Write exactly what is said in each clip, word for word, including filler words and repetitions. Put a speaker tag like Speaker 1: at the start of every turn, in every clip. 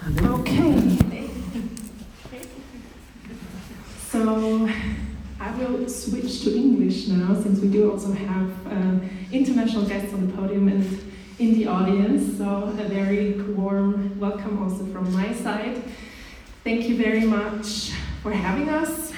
Speaker 1: Okay. So I will switch to English now, since we do also have uh, international guests on the podium and in the audience. So a very warm welcome also from my side. Thank you very much for having us.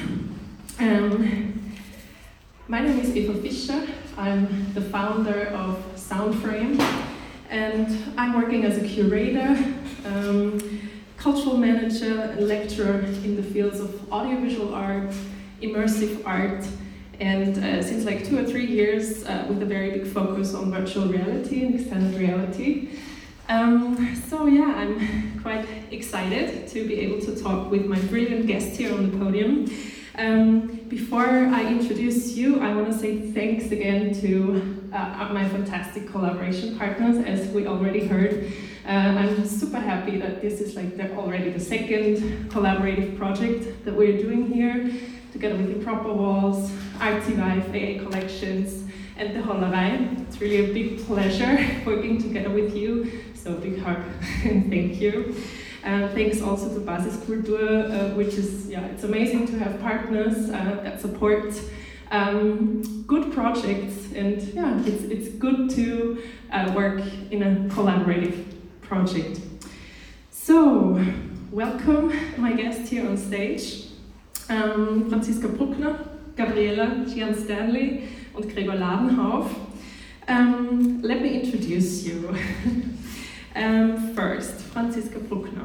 Speaker 1: Um, my name is Eva Fischer. I'm the founder of Soundframe, and I'm working as a curator, um, cultural manager, and lecturer in the fields of audiovisual art, immersive art, and uh, since like two or three years uh, with a very big focus on virtual reality and extended reality. Um, so yeah, I'm quite excited to be able to talk with my brilliant guest here on the podium. Um, before I introduce you, I want to say thanks again to uh, my fantastic collaboration partners, as we already heard. Uh, I'm super happy that this is like the, already the second collaborative project that we're doing here, together with the Proper Walls, Artsy-Vive, A A Collections, and the Hollerei. It's really a big pleasure working together with you, so big hug and thank you. Uh, thanks also to Basiskultur, uh, which is, yeah, it's amazing to have partners uh, that support um, good projects, and yeah, it's, it's good to uh, work in a collaborative project. So, welcome my guests here on stage, um, Franziska Bruckner, Gabriela Gian-Stanley und Gregor Ladenhauf. Um, let me introduce you. Um, first, Franziska Bruckner.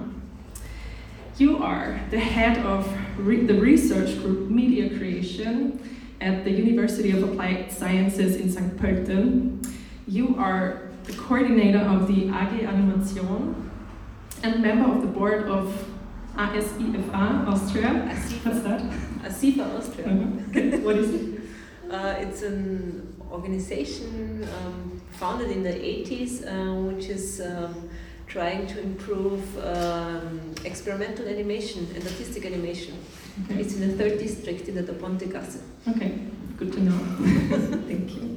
Speaker 1: You are the head of re the research group Media Creation at the University of Applied Sciences in Sankt Pölten. You are the coordinator of the A G Animation and member of the board of A S I F A Austria. What's that?
Speaker 2: A S I F A Austria.
Speaker 1: Uh-huh. What is it?
Speaker 2: Uh, it's an organization um, founded in the eighties, uh, which is um, trying to improve um, experimental animation and artistic animation. Okay. It's in the third district in the Pontegasse.
Speaker 1: Okay, good to know. Thank you.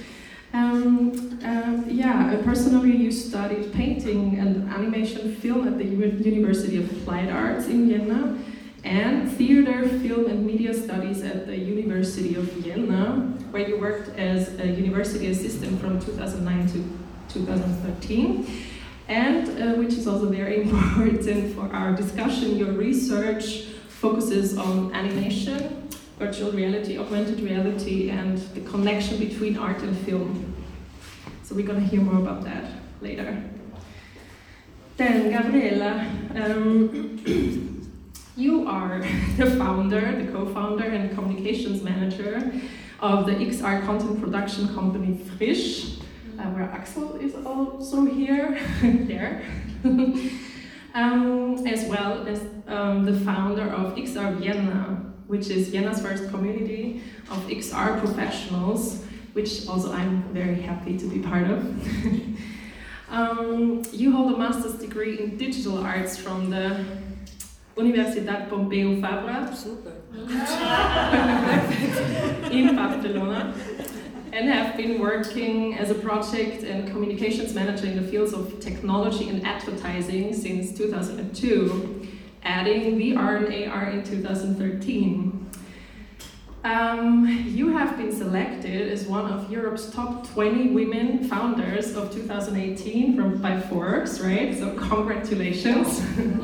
Speaker 1: Um, um, yeah, personally you studied painting and animation film at the U University of Applied Arts in Vienna, and theater, film and media studies at the University of Vienna, where you worked as a university assistant from two thousand nine to two thousand thirteen. And, uh, which is also very important for our discussion, your research focuses on animation, virtual reality, augmented reality, and the connection between art and film. So we're going to hear more about that later. Then, Gabriela, um, you are the founder, the co-founder and communications manager of the X R content production company Frisch, uh, where Axel is also here, there, um, as well as um, the founder of X R Vienna, which is Vienna's first community of X R professionals, which also I'm very happy to be part of. um, you hold a master's degree in digital arts from the Universidad Pompeu Fabra in Barcelona, and have been working as a project and communications manager in the fields of technology and advertising since two thousand two, adding V R and A R in two thousand thirteen. Um, you have been selected as one of Europe's top twenty women founders of two thousand eighteen from, by Forbes, right? So congratulations.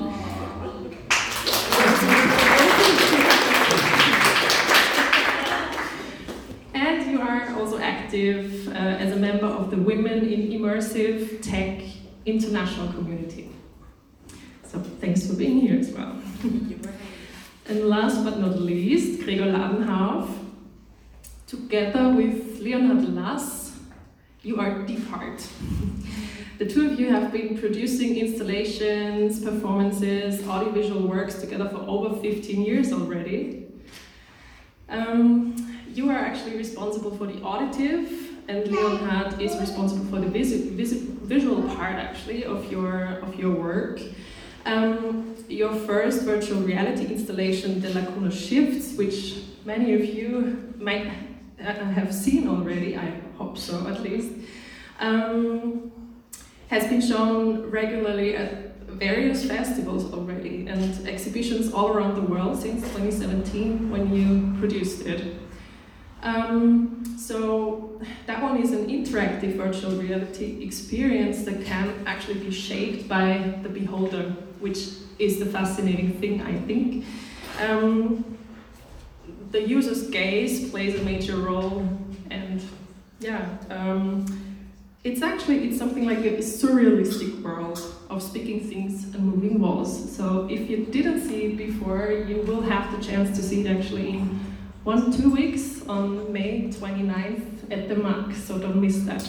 Speaker 1: And you are also active uh, as a member of the Women in Immersive Tech International Community. So thanks for being here as well. And last but not least, Gregor Ladenhauf. Together with Leonhard Lass, you are Deep Heart. The two of you have been producing installations, performances, audiovisual works together for over fifteen years already. Um, you are actually responsible for the auditive, and Leonhard is responsible for the visu visu visual part actually of your, of your work. Um, your first virtual reality installation, The Lacuna Shifts, which many of you might uh, have seen already, I hope so at least, um, has been shown regularly at various festivals already and exhibitions all around the world since twenty seventeen when you produced it. Um, so that one is an interactive virtual reality experience that can actually be shaped by the beholder, which is the fascinating thing, I think. Um, the user's gaze plays a major role, and yeah, um, it's actually it's something like a surrealistic world of speaking things and moving walls. So if you didn't see it before, you will have the chance to see it actually in one, two weeks on May twenty-ninth at the M A C, so don't miss that.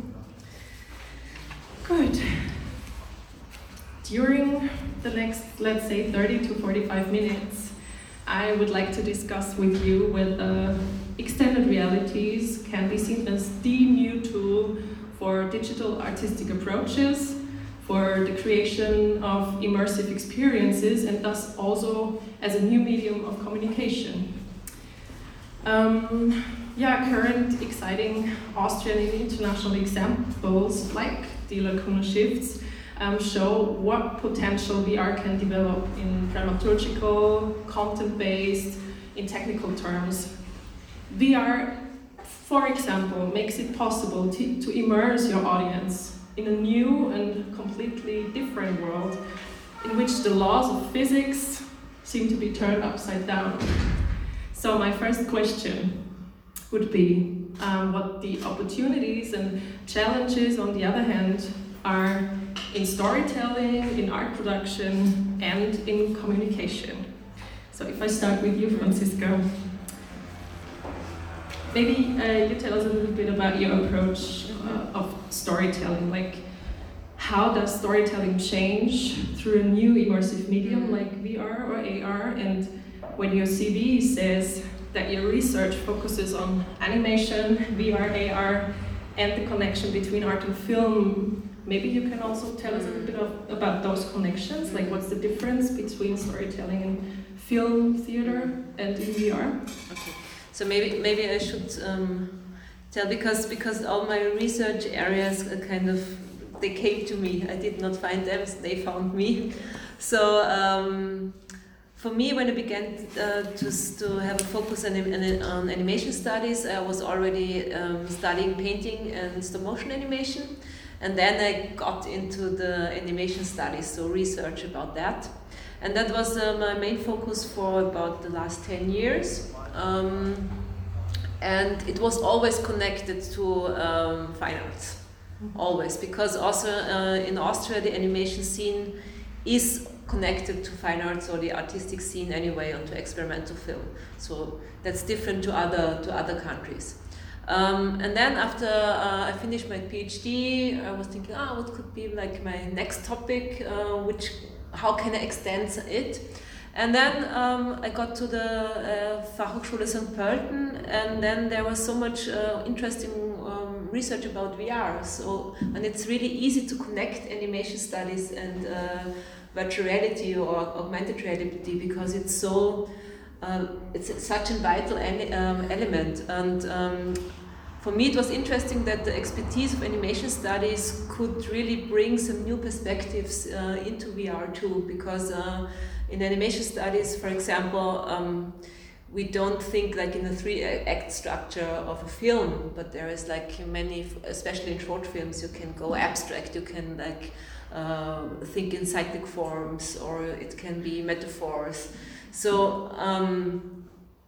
Speaker 1: Good. During the next, let's say, thirty to forty-five minutes, I would like to discuss with you whether extended realities can be seen as the new tool for digital artistic approaches, for the creation of immersive experiences, and thus also as a new medium of communication. Um, yeah, current exciting Austrian and international examples like Die Lacuna Shifts um, show what potential V R can develop in dramaturgical, content-based, in technical terms. V R, for example, makes it possible to, to immerse your audience in a new and completely different world in which the laws of physics seem to be turned upside down. So my first question would be um, what the opportunities and challenges, on the other hand, are in storytelling, in art production, and in communication. So if I start with you, Franziska, maybe uh, you tell us a little bit about your approach uh, of storytelling. Like, how does storytelling change through a new immersive medium like V R or A R? And when your C V says that your research focuses on animation, V R, A R, and the connection between art and film, maybe you can also tell us a little bit of, about those connections, like what's the difference between storytelling in film, theater, and in V R?
Speaker 2: Okay, so maybe maybe I should um, tell, because because all my research areas are kind of, they came to me. I did not find them, so they found me. So um, for me, when I began uh, to, to have a focus on, on animation studies, I was already um, studying painting and stop motion animation. And then I got into the animation studies, so research about that. And that was uh, my main focus for about the last ten years. Um, and it was always connected to um, fine arts, always, because also uh, in Austria the animation scene is connected to fine arts, or the artistic scene anyway, onto experimental film. So that's different to other to other countries. Um, and then after uh, I finished my PhD, I was thinking, ah, what could be like my next topic? Uh, which, how can I extend it? And then um, I got to the uh, Fachhochschule Sankt Pölten, and then there was so much uh, interesting um, research about V R. So, and it's really easy to connect animation studies and uh, virtual reality or augmented reality, because it's so uh, it's such a vital um, element. And um, for me, it was interesting that the expertise of animation studies could really bring some new perspectives uh, into V R too, because uh, in animation studies, for example, um, we don't think like in the three-act structure of a film, but there is like many, especially in short films, you can go abstract, you can like uh, think in cyclic forms, or it can be metaphors. So, um,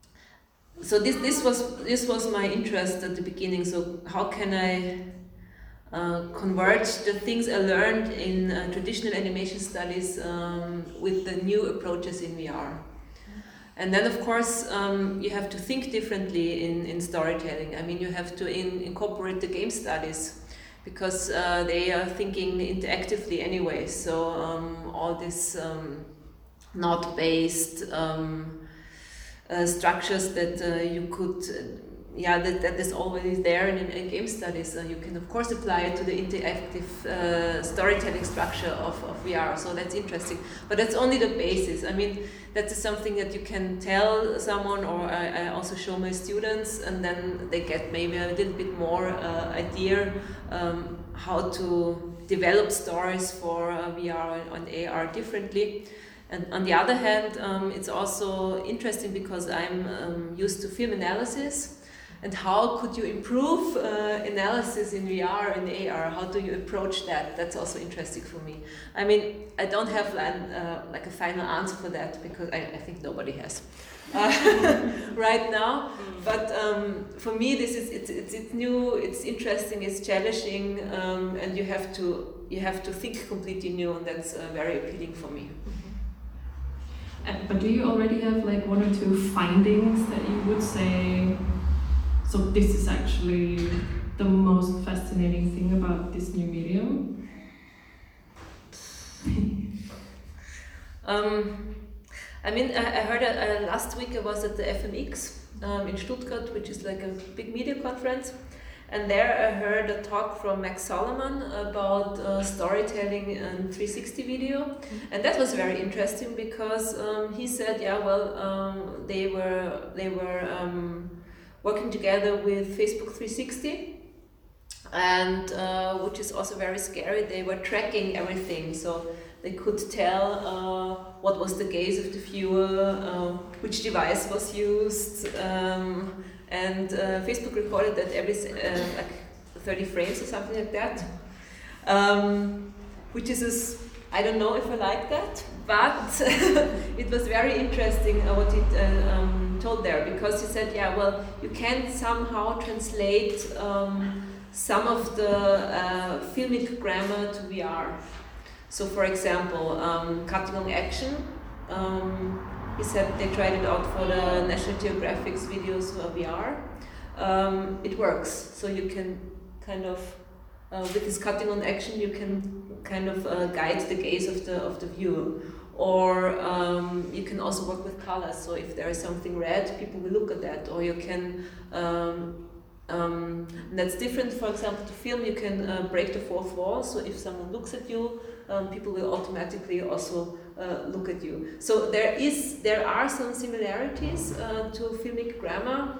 Speaker 2: so this this was this was my interest at the beginning. So how can I uh, converge the things I learned in uh, traditional animation studies um, with the new approaches in V R? And then, of course, um, you have to think differently in, in storytelling. I mean, you have to in, incorporate the game studies, because uh, they are thinking interactively anyway. So um, all this um, node-based um, uh, structures that uh, you could, uh, yeah, that, that is already there in, in game studies. Uh, you can, of course, apply it to the interactive uh, storytelling structure of, of V R. So that's interesting. But that's only the basis. I mean, that is something that you can tell someone, or I, I also show my students, and then they get maybe a little bit more uh, idea um, how to develop stories for uh, V R and A R differently. And on the other hand, um, it's also interesting because I'm um, used to film analysis. And how could you improve uh, analysis in V R and A R? How do you approach that? That's also interesting for me. I mean, I don't have an, uh, like a final answer for that because I, I think nobody has uh, right now. But um, for me, this is it's, it's it's new, it's interesting, it's challenging, um, and you have to you have to think completely new, and that's uh, very appealing for me.
Speaker 1: Uh, but do you already have like one or two findings that you would say? So this is actually the most fascinating thing about this new medium?
Speaker 2: um, I mean, I, I heard uh, last week I was at the F M X um, in Stuttgart, which is like a big media conference. And there I heard a talk from Max Solomon about uh, storytelling and three sixty video. Mm-hmm. And that was very interesting because um, he said, yeah, well, um, they were, they were um, working together with Facebook three sixty, and uh, which is also very scary. They were tracking everything, so they could tell uh, what was the gaze of the viewer, uh, which device was used, um, and uh, Facebook recorded that every uh, like thirty frames or something like that, um, which is a, I don't know if I like that, but it was very interesting uh, what it uh, um, told there, because he said, yeah, well, you can somehow translate um, some of the uh, filmic grammar to V R. So, for example, um, cutting on action. Um, he said they tried it out for the National Geographic's videos for V R. Um, it works, so you can kind of uh, with this cutting on action, you can kind of uh, guide the gaze of the of the viewer. Or um, you can also work with colors. So if there is something red, people will look at that. Or you can, um, um, that's different. For example, to film, you can uh, break the fourth wall. So if someone looks at you, um, people will automatically also uh, look at you. So there is, there are some similarities uh, to filmic grammar,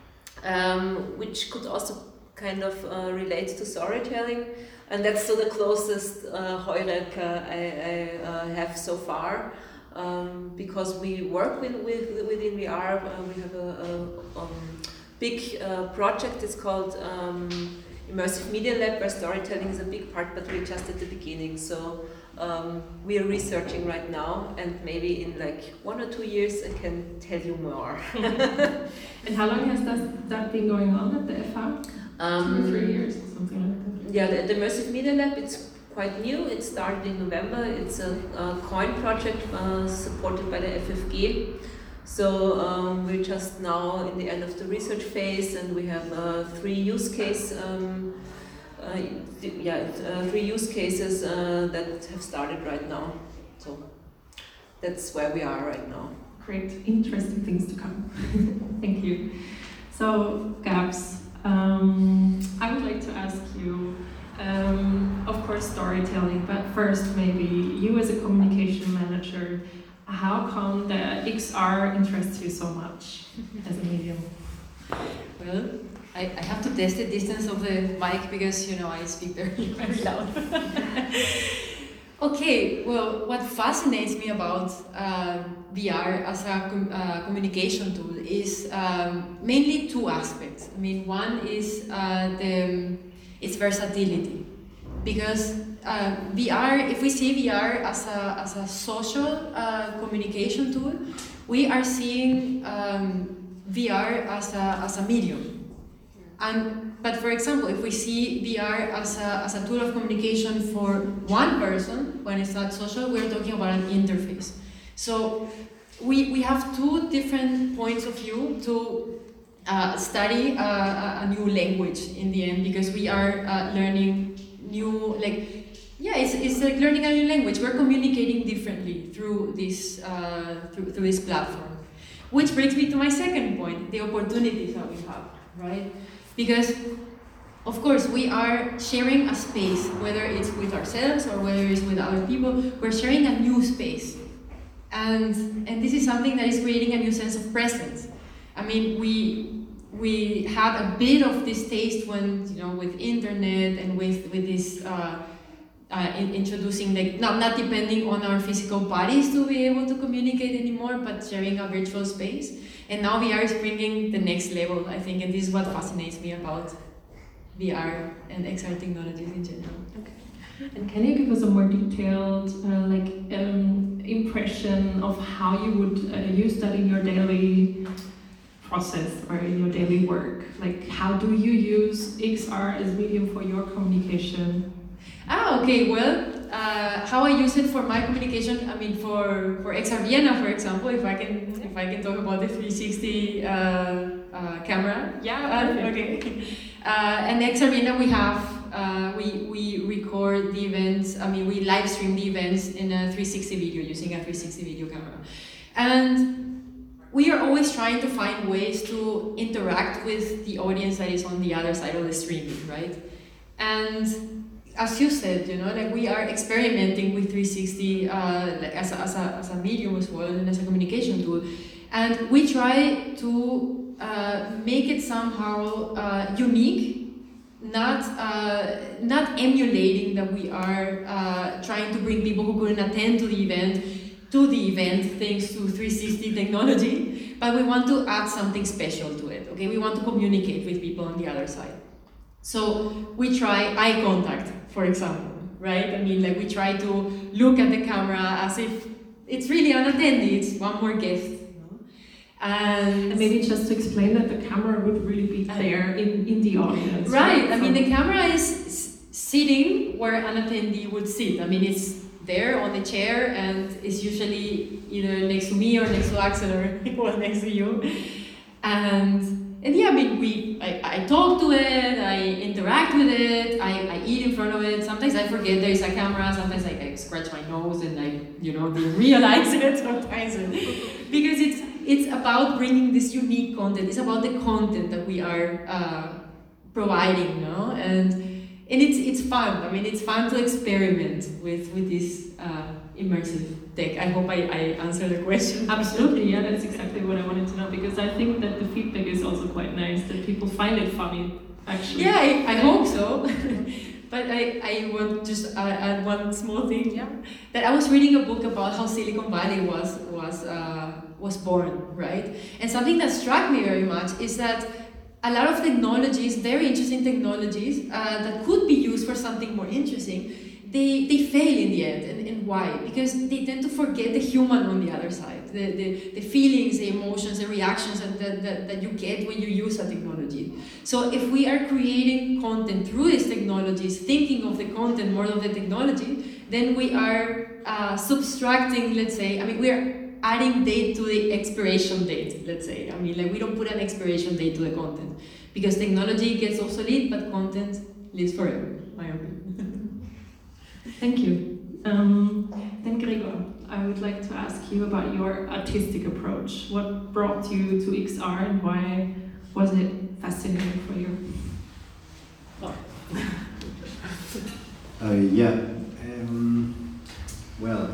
Speaker 2: um, which could also kind of uh, relate to storytelling. And that's so the closest uh, Heureka I, I uh, have so far, um, because we work with, with within V R. Uh, we have a, a um, big uh, project. It's called um, Immersive Media Lab, where storytelling is a big part, but we're just at the beginning. So um, we are researching right now, and maybe in like one or two years I can tell you more.
Speaker 1: And how long has that, that been going on at the F H?
Speaker 2: Um,
Speaker 1: Two or three years, or something like that.
Speaker 2: Yeah, the, the Immersive Media Lab, it's quite new. It started in November. It's a, a COIN project uh, supported by the F F G. So um, we're just now in the end of the research phase, and we have uh, three use case, um, uh, yeah, uh, three use cases uh, that have started right now. So that's where we are right now.
Speaker 1: Great, interesting things to come. Thank you. So, Gabs, um, I would like to ask you, um, of course, storytelling, but first, maybe you as a communication manager, how come the X R interests you so much as a medium?
Speaker 3: Well, I, I have to test the distance of the mic because, you know, I speak very, very loud. Okay, well, what fascinates me about uh, V R as a com uh, communication tool is um, mainly two aspects. I mean, one is uh, the, its versatility, because uh, V R, if we see V R as a, as a social uh, communication tool, we are seeing um, V R as a, as a medium. And, but for example, if we see V R as a, as a tool of communication for one person, when it's not social, we're talking about an interface. So we, we have two different points of view to uh, study uh, a new language in the end, because we are uh, learning new, like, yeah, it's, it's like learning a new language. We're communicating differently through this, uh, through, through this platform. Which brings me to my second point, the opportunities that we have, right? Because, of course, we are sharing a space, whether it's with ourselves or whether it's with other people, we're sharing a new space. And, and this is something that is creating a new sense of presence. I mean, we, we had a bit of this taste when, you know, with internet and with, with this uh, uh, in introducing, like, not, not depending on our physical bodies to be able to communicate anymore, but sharing a virtual space. And now V R is bringing the next level, I think, and this is what fascinates me about V R and X R technologies in general.
Speaker 1: Okay. And can you give us a more detailed, uh, like, um, impression of how you would uh, use that in your daily process or in your daily work? Like, how do you use X R as medium for your communication?
Speaker 3: Ah, okay. Well, uh, how I use it for my communication. I mean, for for X R Vienna, for example, if I can if I can talk about the three sixty uh, uh, camera.
Speaker 1: Yeah.
Speaker 3: Uh, okay. Uh, and X R Vienna, we have uh, we we record the events. I mean, we live stream the events in a three sixty video using a three sixty video camera, and we are always trying to find ways to interact with the audience that is on the other side of the streaming, right? And as you said, you know, like, we are experimenting with three sixty uh, like as, a, as, a, as a medium as well, and as a communication tool. And we try to uh, make it somehow uh, unique, not, uh, not emulating that we are uh, trying to bring people who couldn't attend to the event to the event thanks to three sixty technology, but we want to add something special to it, okay? We want to communicate with people on the other side. So we try eye contact, for example, right? I mean, like, we try to look at the camera as if it's really an attendee, it's one more guest. You know? And,
Speaker 1: And maybe just to explain that the camera would really be there in, in the audience.
Speaker 3: Right, right? I mean, the camera is sitting where an attendee would sit. I mean, it's there on the chair, and it's usually either next to me or next to Axel or well, next to you. And and yeah, I mean, we I, I talk to it, I interact with it, I, I eat in front of it. Sometimes I forget there is a camera, sometimes I, I scratch my nose and I, you know, didn't realize it sometimes. Because it's it's about bringing this unique content. It's about the content that we are uh, providing, you know? And And it's it's fun. I mean, it's fun to experiment with with this uh, immersive tech. I hope I, I answered the question.
Speaker 1: Absolutely, yeah, that's exactly what I wanted to know, because I think that the feedback is also quite nice, that people find it funny, actually.
Speaker 3: Yeah, I, I hope so. But I, I want just uh, add one small thing. Yeah, that I was reading a book about how Silicon Valley was was uh, was born, right? And something that struck me very much is that a lot of technologies, very interesting technologies, uh, that could be used for something more interesting, they, they fail in the end. And, and why? Because they tend to forget the human on the other side, the, the, the feelings, the emotions, the reactions that, that, that, that you get when you use a technology. So if we are creating content through these technologies, thinking of the content more than the technology, then we are uh, subtracting, let's say, I mean, we are adding date to the expiration date, let's say. I mean, like, we don't put an expiration date to the content, because technology gets obsolete, but content lives forever, my opinion.
Speaker 1: Thank you. Um, then Gregor, I would like to ask you about your artistic approach. What brought you to X R, and why was it fascinating for you?
Speaker 4: Oh. uh, yeah, um, well,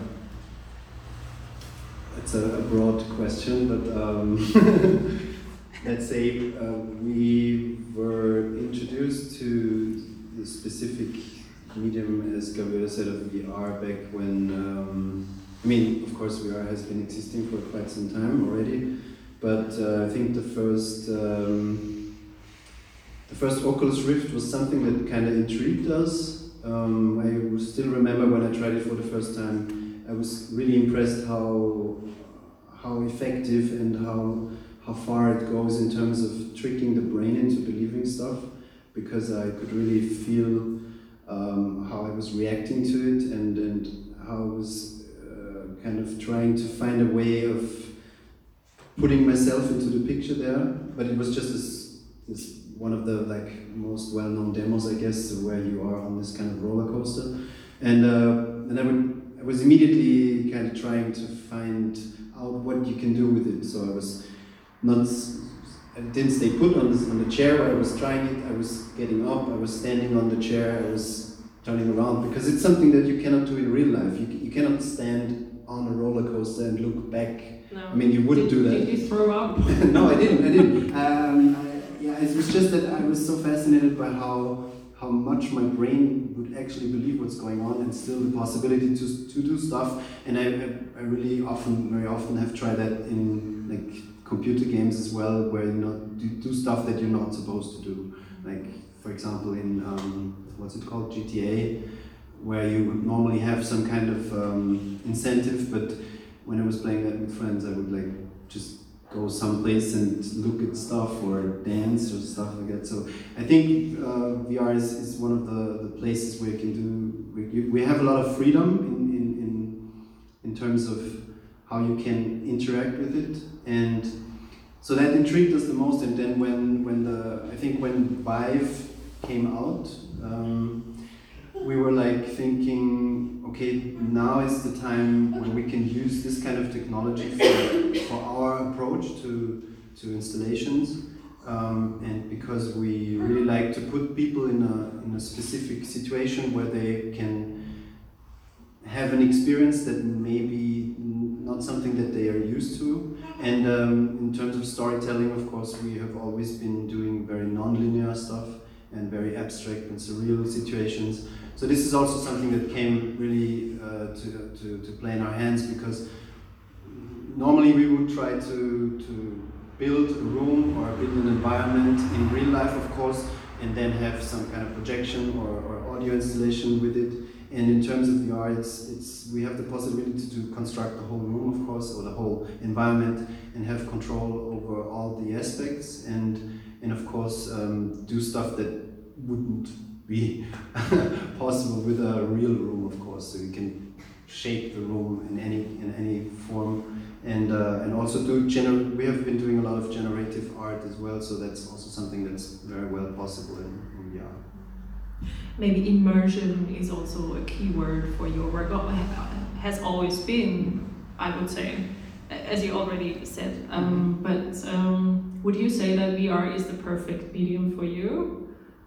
Speaker 4: it's a, a broad question, but um, let's say uh, we were introduced to the specific medium, as Gabriel said, of V R back when, um, I mean, of course V R has been existing for quite some time already, but uh, I think the first, um, the first Oculus Rift was something that kind of intrigued us. Um, I still remember when I tried it for the first time, I was really impressed how how effective and how how far it goes in terms of tricking the brain into believing stuff, because I could really feel um, how I was reacting to it, and, and how I was uh, kind of trying to find a way of putting myself into the picture there. But it was just this, this one of the like most well-known demos, I guess, where you are on this kind of roller coaster, and uh, and I would. I was immediately kind of trying to find out what you can do with it. So I was not, I didn't stay put on, this, on the chair where I was trying it. I was getting up, I was standing on the chair, I was turning around, because it's something that you cannot do in real life. You, you cannot stand on a roller coaster and look back.
Speaker 1: No.
Speaker 4: I mean, you wouldn't
Speaker 1: did,
Speaker 4: do that.
Speaker 1: Did you throw up?
Speaker 4: No, I didn't, I didn't. Um, I, yeah, it was just that I was so fascinated by how how much my brain would actually believe what's going on, and still the possibility to to do stuff. And I, I really often, very often have tried that in like computer games as well, where you know do, do stuff that you're not supposed to do. Like for example in um, what's it called, G T A, where you would normally have some kind of um, incentive, but when I was playing that with friends, I would like just go someplace and look at stuff or dance or stuff like that. So I think uh, V R is, is one of the, the places where you can do, we, we have a lot of freedom in, in, in, in terms of how you can interact with it. And so that intrigued us the most. And then when, when the, I think when Vive came out, um, we were like thinking, okay, now is the time when we can use this kind of technology for, for our approach to, to installations. Um, and because we really like to put people in a, in a specific situation where they can have an experience that maybe not something that they are used to. And um, in terms of storytelling, of course, we have always been doing very non-linear stuff and very abstract and surreal situations. So this is also something that came really uh, to, to, to play in our hands, because normally we would try to, to build a room or build an environment in real life, of course, and then have some kind of projection or, or audio installation with it. And in terms of V R, it's, it's, we have the possibility to construct the whole room, of course, or the whole environment, and have control over all the aspects, and, and of course um, do stuff that wouldn't be possible with a real room, of course. So you can shape the room in any in any form, and uh, and also do gener. We have been doing a lot of generative art as well, so that's also something that's very well possible in, in V R.
Speaker 1: Maybe immersion is also a key word for your work. Oh, has always been, I would say, as you already said. Um, but um, would you say that V R is the perfect medium for you?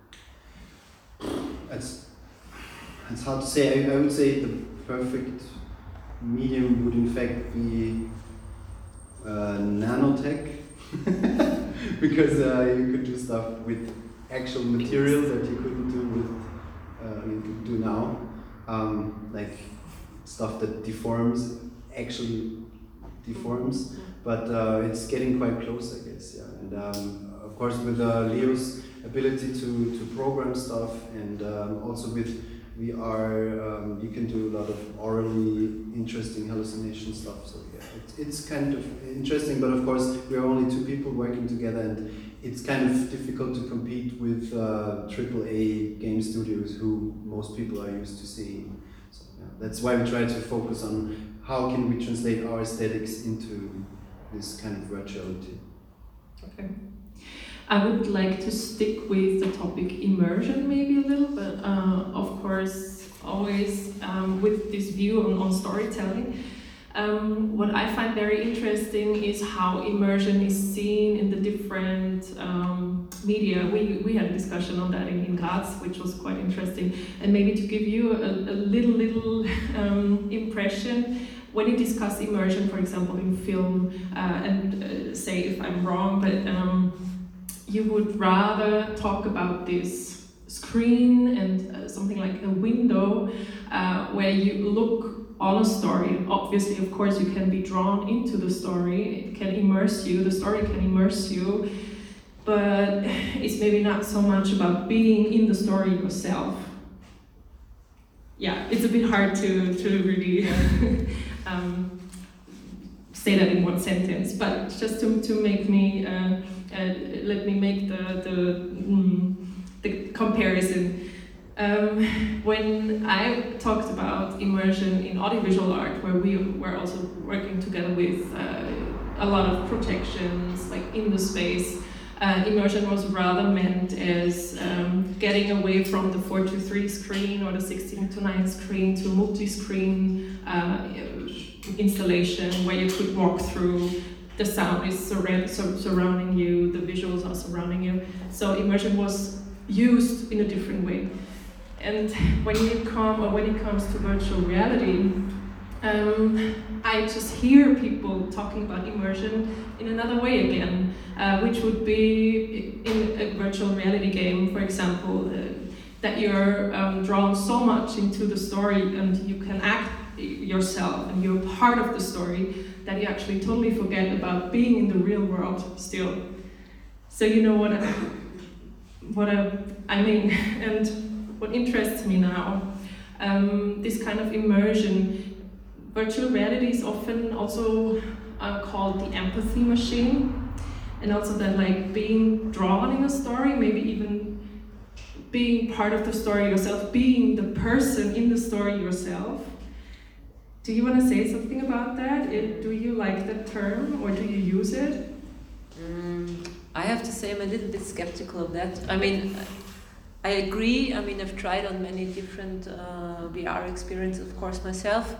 Speaker 4: It's, it's hard to say. I, I would say the perfect medium would in fact be uh, nanotech, because uh, you could do stuff with actual material that you couldn't do with uh, you could do now, um, like stuff that deforms, actually deforms. But uh, it's getting quite close, I guess. Yeah, and um, of course with uh, Leo's ability to, to program stuff, and um, also with V R, um, you can do a lot of orally interesting hallucination stuff. So yeah, it, it's kind of interesting, but of course we are only two people working together, and it's kind of difficult to compete with uh, triple A game studios who most people are used to seeing. So yeah, that's why we try to focus on how can we translate our aesthetics into this kind of virtuality.
Speaker 1: Okay. I would like to stick with the topic immersion maybe a little, but uh, of course always um, with this view on, on storytelling. Um, what I find very interesting is how immersion is seen in the different um, media. We, we had a discussion on that in, in Graz, which was quite interesting. And maybe to give you a, a little, little um, impression, when you discuss immersion, for example, in film, uh, and uh, say if I'm wrong, but um, you would rather talk about this screen and uh, something like a window uh, where you look on a story. Obviously, of course, you can be drawn into the story, it can immerse you, the story can immerse you, but it's maybe not so much about being in the story yourself. Yeah, it's a bit hard to, to really um, say that in one sentence, but just to, to make me, uh, uh, let me make the, the, mm, the comparison. Um, when I talked about immersion in audiovisual art, where we were also working together with uh, a lot of projections, like in the space, uh, immersion was rather meant as um, getting away from the four to three screen or the sixteen to nine screen to multi-screen uh, installation where you could walk through. The sound is sur- sur- surrounding you, the visuals are surrounding you. So immersion was used in a different way. And when you come, or when it comes to virtual reality, um, I just hear people talking about immersion in another way again, uh, which would be in a virtual reality game, for example. Uh, that you're um, drawn so much into the story and you can act yourself and you're part of the story that you actually totally forget about being in the real world still. So you know what I, what I, I mean, and what interests me now, um, this kind of immersion. Virtual reality is often also uh, called the empathy machine, and also then like being drawn in a story, maybe even being part of the story yourself, being the person in the story yourself. Do you want to say something about that? It, do you like that term, or do you use it?
Speaker 2: Mm, I have to say I'm a little bit skeptical of that. I mean, I agree. I mean, I've tried on many different uh, V R experiences, of course, myself.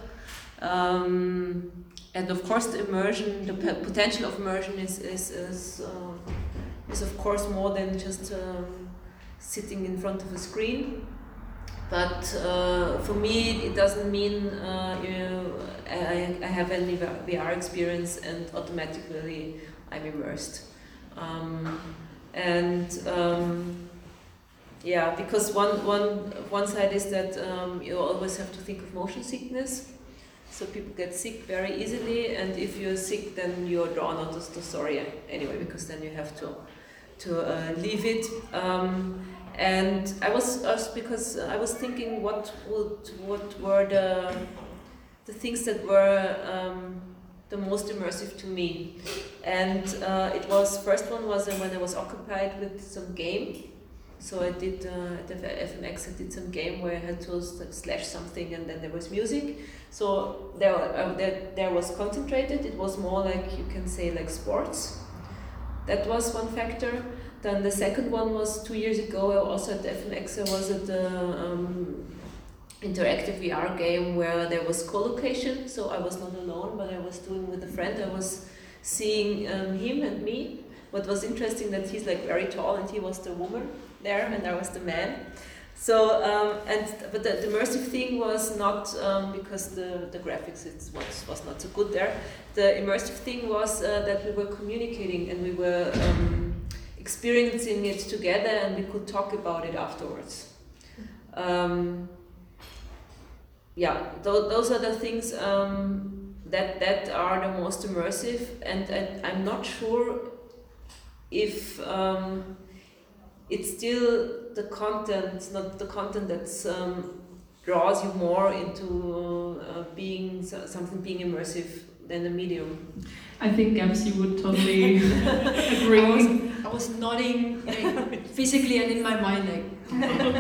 Speaker 2: Um, and of course, the immersion, the p- potential of immersion is is is, uh, is of course more than just um, sitting in front of a screen. But uh, for me, it doesn't mean uh, you know, I, I have any V R experience and automatically I'm immersed. Um, and um, yeah, because one one one side is that um, you always have to think of motion sickness. So people get sick very easily, and if you're sick, then you're drawn out of the story anyway, because then you have to to uh, leave it. Um, and I was, uh, because I was thinking what would what were the the things that were um, the most immersive to me, and uh, it was first one was uh, when I was occupied with some game. So I did uh, at the F M X. I did some game where I had to slash something, and then there was music. So there, uh, there, there was concentrated. It was more like, you can say, like sports. That was one factor. Then the second one was two years ago. Also at the F M X, I was at the um, interactive V R game where there was co-location. So I was not alone, but I was doing with a friend. I was seeing um, him and me. What was interesting that he's like very tall and he was the woman there and I was the man. So um, and but the, the immersive thing was not um, because the, the graphics it was was not so good there. The immersive thing was uh, that we were communicating and we were um, experiencing it together and we could talk about it afterwards. Um, yeah, th- those are the things um, that that are the most immersive, and, and I'm not sure if um, it's still the content, not the content that um, draws you more into uh, being something being immersive than the medium.
Speaker 1: I think Gabs, you would totally agree.
Speaker 3: I was, I was nodding like, physically and in my mind like.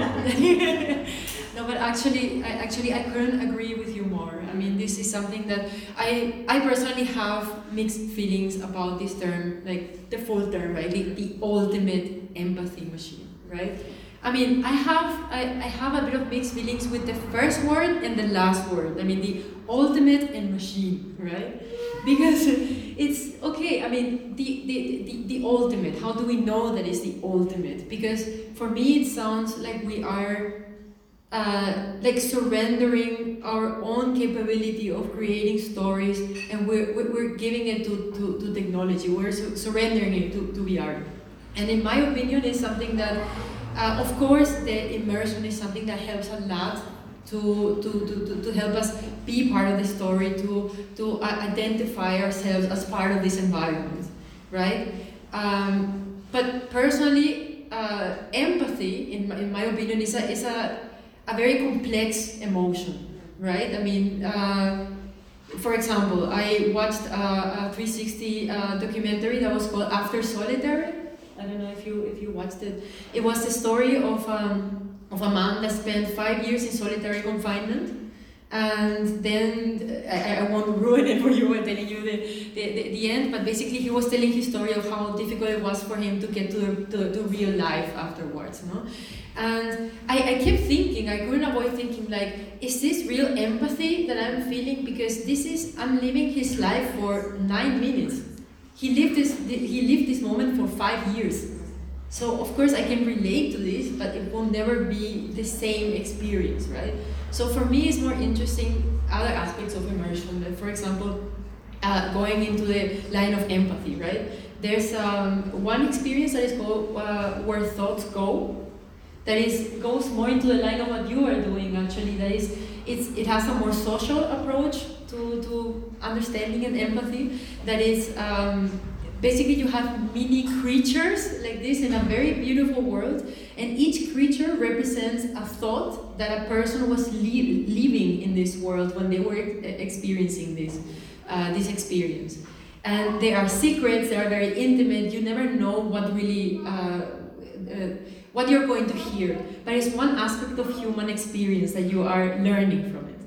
Speaker 3: No, but actually, I actually I couldn't agree with you more. I mean, this is something that I I personally have mixed feelings about this term, like the full term, right? The, the ultimate empathy machine, right? I mean, I have I, I have a bit of mixed feelings with the first word and the last word. I mean, the ultimate and machine, right? Because it's okay. I mean, the the, the the ultimate. How do we know that it's the ultimate? Because for me, it sounds like we are. Uh, like surrendering our own capability of creating stories, and we're, we're giving it to, to, to technology, we're su- surrendering it to, to V R. And in my opinion, it's something that, uh, of course, the immersion is something that helps a lot to, to, to, to, to help us be part of the story, to, to uh, identify ourselves as part of this environment, right? Um, but personally, uh, empathy, in my, in my opinion, is a, is a a very complex emotion, right? I mean, uh, for example, I watched a, a three sixty uh, documentary that was called After Solitary. I don't know if you if you watched it. It was the story of um, of a man that spent five years in solitary confinement, and then I, I won't ruin it for you by telling you the, the, the, the end. But basically, he was telling his story of how difficult it was for him to get to the, to, to real life afterwards, no? And I, I kept thinking, I couldn't avoid thinking like, is this real empathy that I'm feeling? Because this is, I'm living his life for nine minutes. He lived this, he lived this moment for five years. So of course I can relate to this, but it will never be the same experience, right? So for me it's more interesting other aspects of immersion. Like for example, uh, going into the line of empathy, right? There's um, one experience that is called uh, Where Thoughts Go. that is goes more into the line of what you are doing actually. That is, it's it has a more social approach to, to understanding and empathy. That is, um, basically you have mini creatures like this in a very beautiful world, and each creature represents a thought that a person was li- living in this world when they were experiencing this, uh, this experience. And there are secrets, they are very intimate, you never know what really, uh, uh, what you're going to hear. But it's one aspect of human experience that you are learning from it.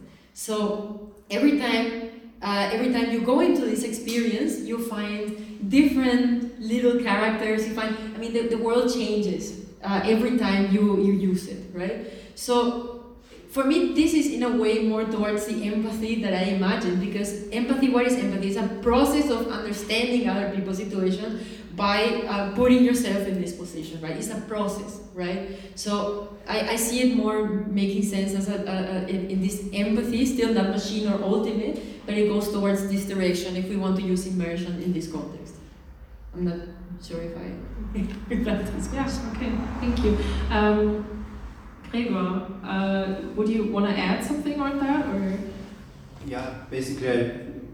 Speaker 3: So every time, uh, every time you go into this experience, you find different little characters, you find, I mean, the, the world changes uh, every time you, you use it, right? So for me, this is in a way more towards the empathy that I imagine, because empathy, what is empathy? It's a process of understanding other people's situation by uh, putting yourself in this position, right? It's a process, right? So I, I see it more making sense as a, a, a, in, in this empathy, still not machine or ultimate, but it goes towards this direction if we want to use immersion in this context. I'm not sure if I if that is
Speaker 1: Yes, okay, thank you. Um, Gregor, uh, would you want to add something on that, or?
Speaker 4: Yeah, basically, I,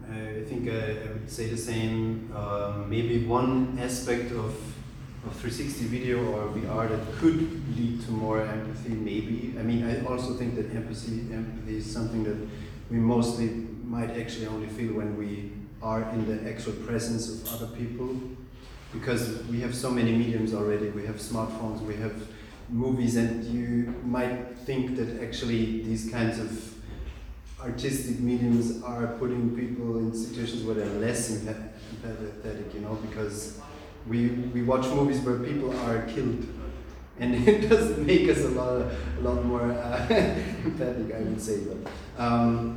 Speaker 4: I think I, I would say the same. Um, maybe one aspect of, of three sixty video or V R that could lead to more empathy, maybe. I mean, I also think that empathy, empathy is something that we mostly might actually only feel when we are in the actual presence of other people, because we have so many mediums already. We have smartphones, we have movies, and you might think that actually these kinds of artistic mediums are putting people in situations where they're less empathetic, you know, because we we watch movies where people are killed, and it does make us a lot a lot more uh, empathic, I would say. But um,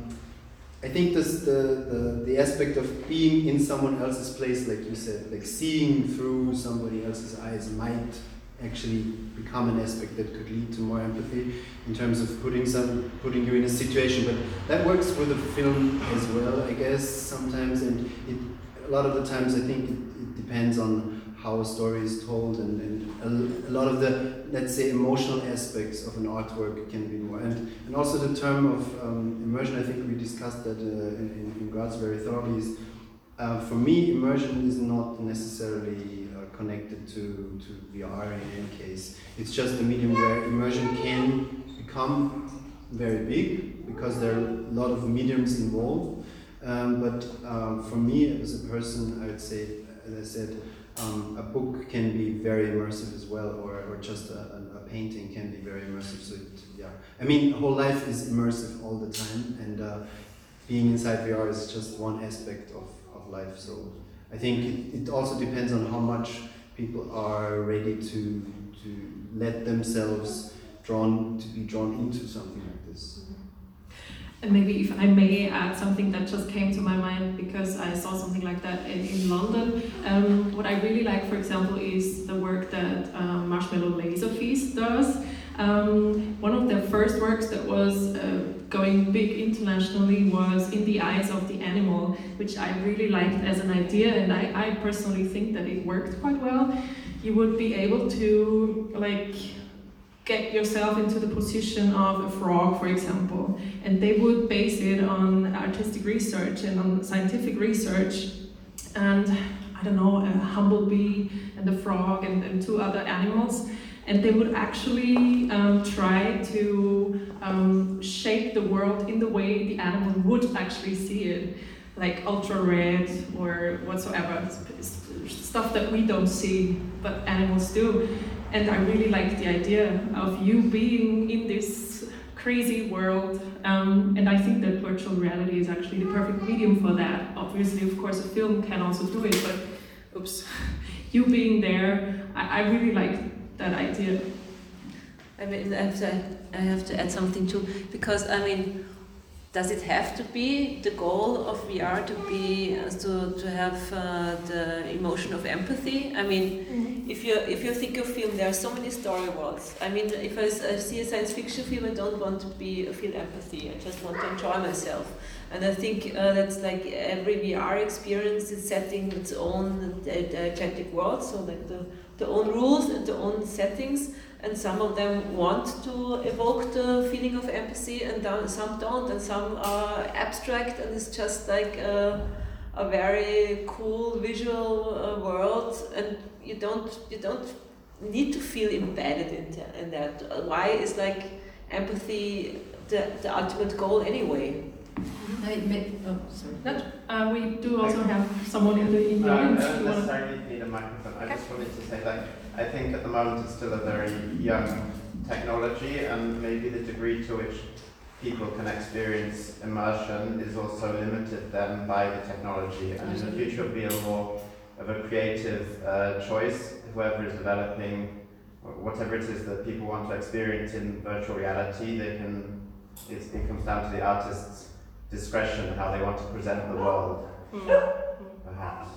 Speaker 4: I think this the, the the aspect of being in someone else's place, like you said, like seeing through somebody else's eyes, might actually become an aspect that could lead to more empathy in terms of putting some putting you in a situation. But that works with a film as well, I guess, sometimes, and it a lot of the times I think it, it depends on how a story is told, and, and a, a lot of the, let's say, emotional aspects of an artwork can be more. And and also the term of um, immersion, I think we discussed that uh, in, in Graz very thoroughly, is uh, for me, immersion is not necessarily connected to, to V R in any case. It's just a medium where immersion can become very big because there are a lot of mediums involved. Um, but um, for me as a person, I would say, as I said, um, a book can be very immersive as well, or, or just a, a, a painting can be very immersive. So it, yeah, I mean, whole life is immersive all the time, and uh, being inside V R is just one aspect of, of life. So I think it, it also depends on how much people are ready to to let themselves drawn to be drawn into something like this.
Speaker 1: And maybe if I may add something that just came to my mind because I saw something like that in, in London. Um, what I really like, for example, is the work that um, Marshmallow Laser Feast does. Um, one of their first works that was uh, going big internationally was In the Eyes of the Animal, which I really liked as an idea, and I, I personally think that it worked quite well. You would be able to like get yourself into the position of a frog, for example, and they would base it on artistic research and on scientific research, and I don't know, a humblebee and a frog and, and two other animals. And they would actually um, try to um, shape the world in the way the animal would actually see it, like ultra red or whatsoever, stuff that we don't see, but animals do. And I really like the idea of you being in this crazy world, um, and I think that virtual reality is actually the perfect medium for that. Obviously, of course, a film can also do it, but oops, you being there, I, I really like that idea.
Speaker 2: I mean, I have, to, I have to add something too, because I mean, does it have to be the goal of V R to be uh, to to have uh, the emotion of empathy? I mean, mm-hmm. if you if you think of film, there are so many story worlds. I mean, if I, I see a science fiction film, I don't want to be feel empathy. I just want to enjoy myself. And I think uh, that's like every V R experience is setting its own diegetic world, so like the the own rules and the own settings. and some of them want to evoke the feeling of empathy, and th- some don't, and some are abstract, and it's just like a, a very cool visual uh, world, and you don't you don't need to feel embedded in, th- in that. Why is like empathy the, the ultimate goal anyway?
Speaker 3: I met, oh, sorry.
Speaker 1: That, uh, we do also have someone in the, in the
Speaker 5: Uh, I
Speaker 1: audience.
Speaker 5: don't
Speaker 1: if you wanna-
Speaker 5: necessarily need a microphone. I just wanted to say that I think at the moment it's still a very young technology, and maybe the degree to which people can experience immersion is also limited then by the technology. And in the future it'll be a more of a creative uh, choice. Whoever is developing whatever it is that people want to experience in virtual reality, they can. It's, it comes down to the artist's discretion how they want to present the world, perhaps.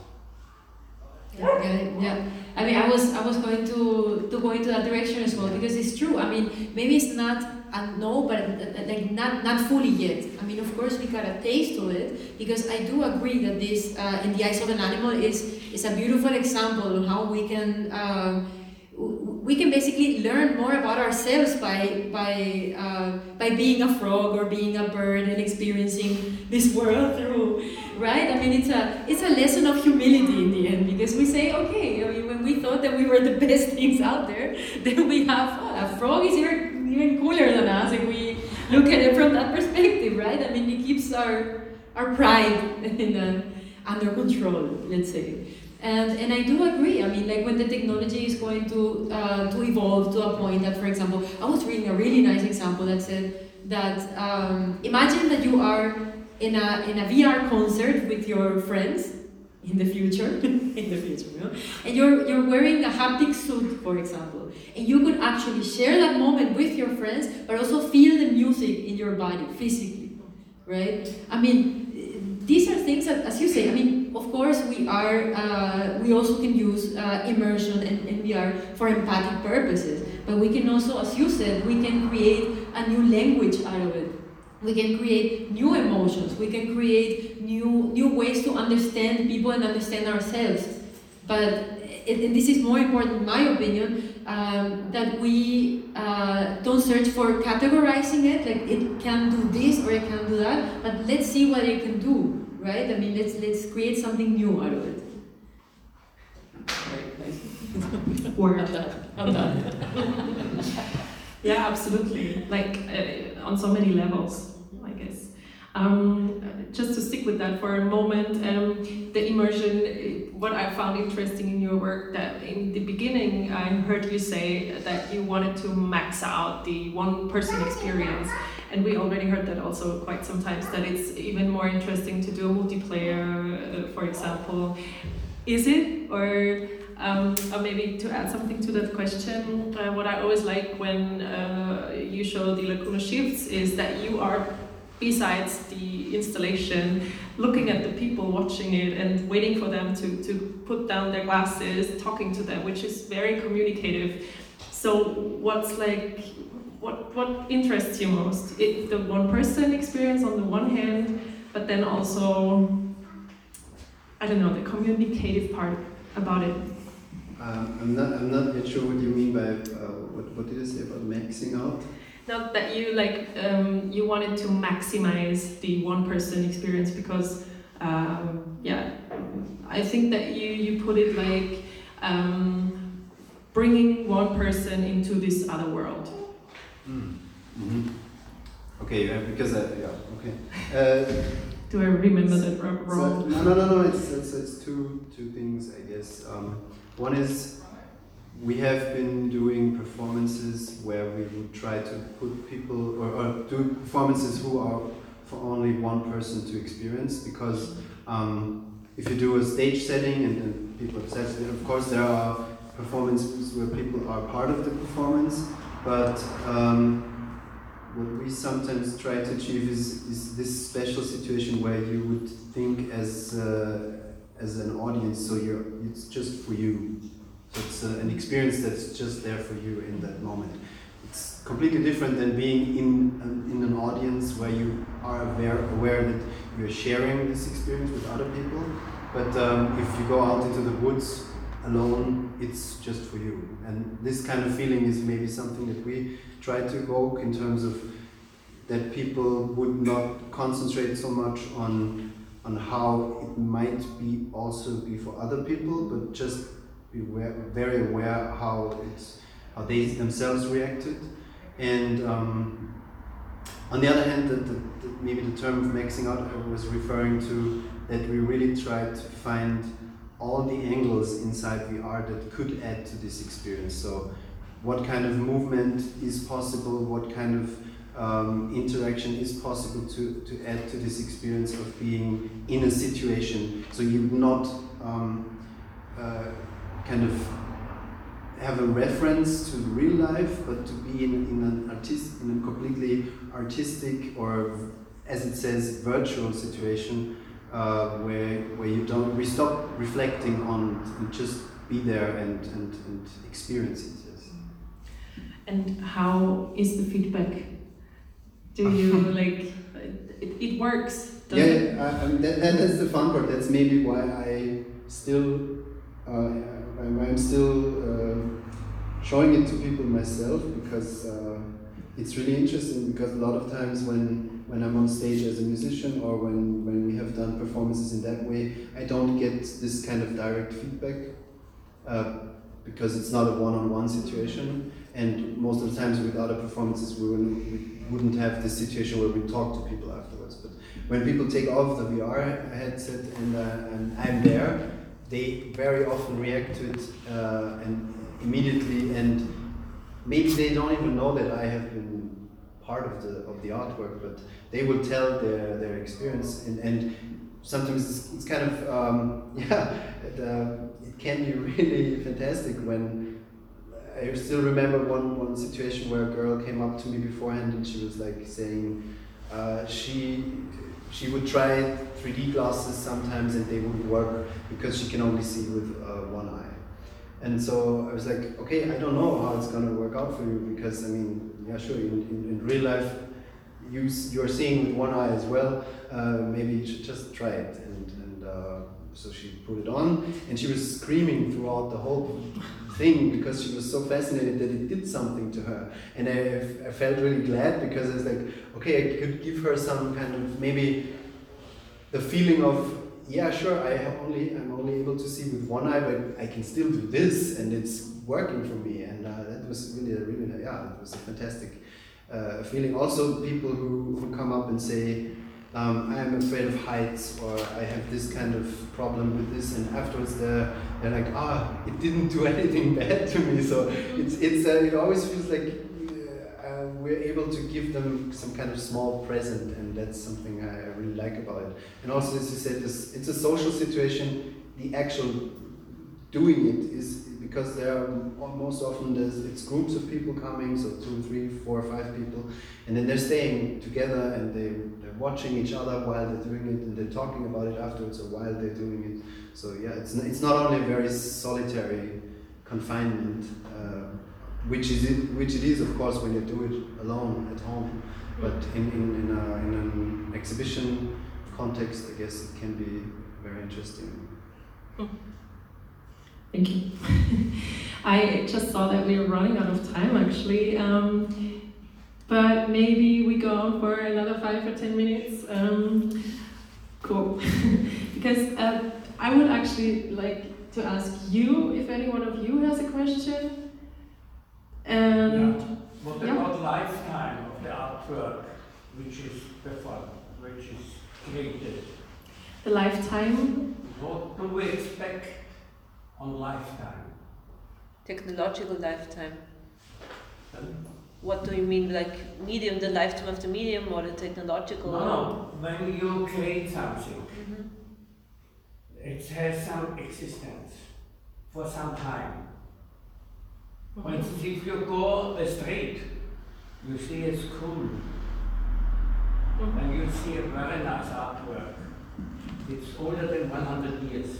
Speaker 3: Yeah, yeah, yeah. I mean, I was I was going to to go into that direction as well, because it's true. I mean, maybe it's not a no, but uh, like not not fully yet. I mean, of course, we got a taste of it, because I do agree that this uh, In the Eyes of an Animal is is a beautiful example of how we can. Uh, we can basically learn more about ourselves by by uh, by being a frog or being a bird and experiencing this world through, right? I mean, it's a it's a lesson of humility in the end, because we say, okay, I mean, when we thought that we were the best things out there, then we have oh, a frog is even even cooler than us if we look at it from that perspective, right? I mean, it keeps our our pride in a, under control, let's say. And and I do agree. I mean, like when the technology is going to uh, to evolve to a point that, for example, I was reading a really nice example that said that um, imagine that you are in a in a V R concert with your friends in the future, in the future, you know, and you're you're wearing a haptic suit, for example, and you could actually share that moment with your friends, but also feel the music in your body physically, right? I mean, these are things that, as you say, I mean. Of course, we are. Uh, we also can use uh, immersion and, and V R for empathic purposes. But we can also, as you said, we can create a new language out of it. We can create new emotions. We can create new new ways to understand people and understand ourselves. But it, and this is more important, in my opinion, um, that we uh, don't search for categorizing it. Like it can do this or it can do that. But let's see what it can do. Right? I mean, let's let's create something new out of it.
Speaker 1: Word.
Speaker 3: I'm done. I'm done.
Speaker 1: Yeah, absolutely. Like uh, on so many levels, I guess. Um, just to stick with that for a moment, um, the immersion. What I found interesting in your work, that in the beginning I heard you say that you wanted to max out the one-person experience. And we already heard that also quite sometimes, that it's even more interesting to do a multiplayer, uh, for example. Is it? Or, um, or maybe to add something to that question, uh, what I always like when uh, you show the Lacuna shifts is that you are, besides the installation, looking at the people watching it and waiting for them to, to put down their glasses, talking to them, which is very communicative. So what's like, What what interests you most? It, the one person experience on the one hand, but then also, I don't know, the communicative part about it.
Speaker 4: Um, I'm not I'm not yet sure what you mean by uh, what what did you say about maxing out?
Speaker 1: Not that you like um, you wanted to maximize the one person experience, because um, yeah, I think that you you put it like um, bringing one person into this other world.
Speaker 4: Mm-hmm. Okay, yeah, because I, yeah, okay. Uh,
Speaker 1: Do I remember that wrong?
Speaker 4: so, no, no, no, no. It's, it's it's two two things, I guess. Um, one is we have been doing performances where we would try to put people or, or do performances who are for only one person to experience, because um, if you do a stage setting and, and people have sets, of course there are performances where people are part of the performance. But um, what we sometimes try to achieve is, is this special situation where you would think as uh, as an audience, so you're it's just for you. So it's uh, an experience that's just there for you in that moment. It's completely different than being in an, in an audience where you are aware aware that you're sharing this experience with other people. But um, if you go out into the woods alone, it's just for you. And this kind of feeling is maybe something that we try to evoke in terms of that people would not concentrate so much on on how it might be also be for other people, but just be aware, very aware how it's how they themselves reacted. And um, on the other hand, the, the, the, maybe the term of maxing out I was referring to, that we really tried to find all the angles inside V R that could add to this experience. So what kind of movement is possible, what kind of um, interaction is possible to, to add to this experience of being in a situation. So you would not um, uh, kind of have a reference to real life, but to be in, in an artist, in a completely artistic, or as it says, virtual situation, uh, where where you don't we stop reflecting on and just be there and, and, and experience it. Yes.
Speaker 1: And how is the feedback? Do you like it? It works.
Speaker 4: Yeah, yeah I, I mean, that, that that's the fun part. That's maybe why I still. Uh, I'm still uh, showing it to people myself, because uh, it's really interesting, because a lot of times when, when I'm on stage as a musician, or when, when we have done performances in that way, I don't get this kind of direct feedback uh, because it's not a one-on-one situation, and most of the times with other performances we, will, we wouldn't have this situation where we talk to people afterwards. But when people take off the V R headset and, uh, and I'm there, they very often react to it uh, and immediately, and maybe they don't even know that I have been part of the of the artwork, but they will tell their, their experience, and, and sometimes it's, it's kind of um, yeah it, uh, it can be really fantastic. When I still remember one one situation where a girl came up to me beforehand and she was like saying uh, she. She would try three D glasses sometimes and they wouldn't work because she can only see with uh, one eye. And so I was like, okay, I don't know how it's going to work out for you, because I mean, yeah, sure, in, in, in real life you, you're seeing with one eye as well, uh, maybe you should just try it. And, and uh, so she put it on and she was screaming throughout the whole thing because she was so fascinated that it did something to her. And I, I felt really glad, because I was like, okay, I could give her some kind of maybe the feeling of, yeah, sure, I have only I'm only able to see with one eye, but I can still do this, and it's working for me. And uh, that was really, really, yeah, it was a fantastic uh, feeling. Also, people who, who come up and say, um, I'm afraid of heights, or I have this kind of problem with this, and afterwards they're, they're like, ah, it didn't do anything bad to me. So it's it's uh, it always feels like uh, we're able to give them some kind of small present, and that's something I really like about it. And also, as you said, this, it's a social situation. The actual doing it is, because there are most often there's, it's groups of people coming, so two, three, four, five people, and then they're staying together and they, they're watching each other while they're doing it, and they're talking about it afterwards or while they're doing it. So yeah, it's it's not only a very solitary confinement, uh, which is it, which it is of course when you do it alone at home, but in in in, a, in an exhibition context, I guess it can be very interesting.
Speaker 1: Thank you. I just saw that we were running out of time actually, um, but maybe we go on for another five or ten minutes. Um, cool. Because uh, I would actually like to ask you if any one of you has a question. And
Speaker 6: yeah. What
Speaker 1: yeah.
Speaker 6: about lifetime of the artwork which is performed, which is created?
Speaker 1: The lifetime?
Speaker 6: What do we expect on lifetime?
Speaker 2: Technological lifetime.
Speaker 6: Um,
Speaker 2: What do you mean, like medium, the lifetime of the medium, or the technological?
Speaker 6: No, no. When you create something,
Speaker 2: Mm-hmm.
Speaker 6: it has some existence for some time. For instance, if you go the street, you see a school,
Speaker 1: Mm-hmm.
Speaker 6: and you see a very nice artwork. It's older than one hundred years.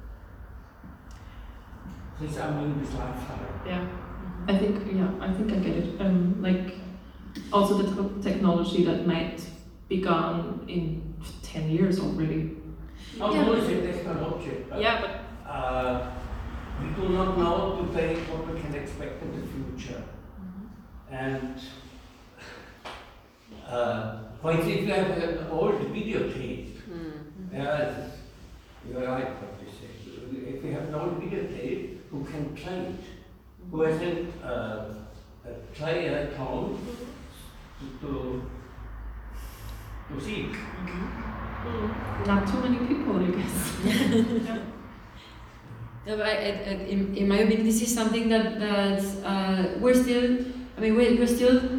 Speaker 6: This I mean with lifetime.
Speaker 1: Yeah, I think yeah, I think I get it. Um, like also the te- technology that might be gone in ten years already.
Speaker 6: Not
Speaker 2: Yeah.
Speaker 6: only the technology, but
Speaker 1: Yeah, but
Speaker 6: uh, we do not know today what we can expect in the future.
Speaker 2: Mm-hmm.
Speaker 6: And uh, for instance, if you have an old videotape,
Speaker 2: Mm-hmm.
Speaker 6: yeah, you're right what you say. If you have an old videotape, who can play it? Who has a, uh, a player at home to, to, to see?
Speaker 2: Mm-hmm.
Speaker 1: Not too many people, I guess.
Speaker 3: No, but I, I, I- in, in my opinion, this is something that, that uh, we're still, I mean, we're, we're still